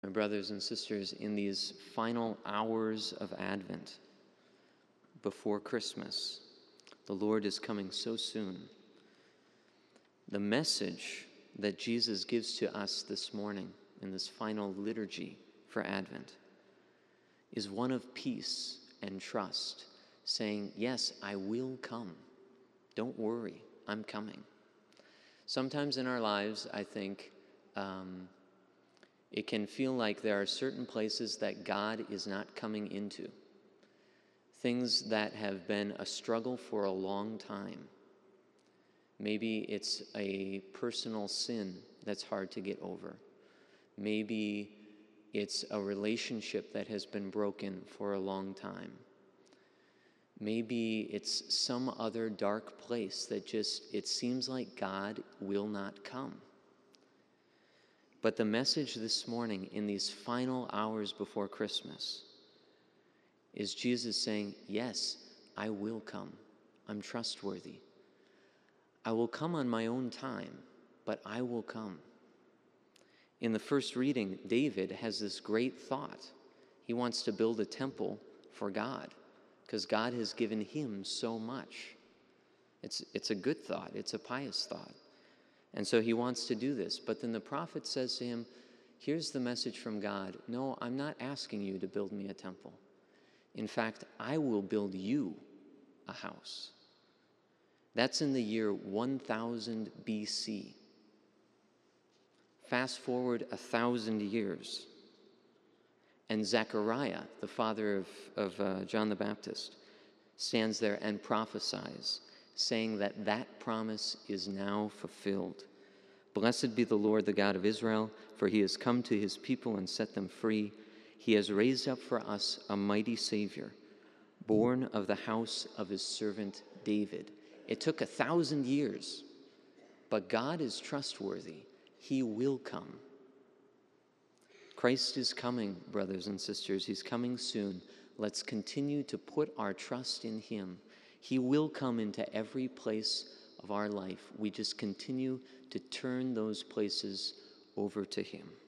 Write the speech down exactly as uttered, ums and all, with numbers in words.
My brothers and sisters, in these final hours of Advent, before Christmas, the Lord is coming so soon. The message that Jesus gives to us this morning in this final liturgy for Advent is one of peace and trust, saying, yes, I will come. Don't worry, I'm coming. Sometimes in our lives, I think, um, it can feel like there are certain places that God is not coming into. Things that have been a struggle for a long time. Maybe it's a personal sin that's hard to get over. Maybe it's a relationship that has been broken for a long time. Maybe it's some other dark place that just, it seems like God will not come. But the message this morning in these final hours before Christmas is Jesus saying, yes, I will come. I'm trustworthy. I will come on my own time, but I will come. In the first reading, David has this great thought. He wants to build a temple for God because God has given him so much. It's, it's a good thought. It's a pious thought. And so he wants to do this. But then the prophet says to him, here's the message from God. No, I'm not asking you to build me a temple. In fact, I will build you a house. That's in the year one thousand B C. Fast forward a thousand years. And Zechariah, the father of, of uh, John the Baptist, stands there and prophesies, saying that that promise is now fulfilled. Blessed be the Lord, the God of Israel, for he has come to his people and set them free. He has raised up for us a mighty Savior, born of the house of his servant David. It took a thousand years, but God is trustworthy. He will come. Christ is coming, brothers and sisters. He's coming soon. Let's continue to put our trust in him. He will come into every place of our life. We just continue to turn those places over to him.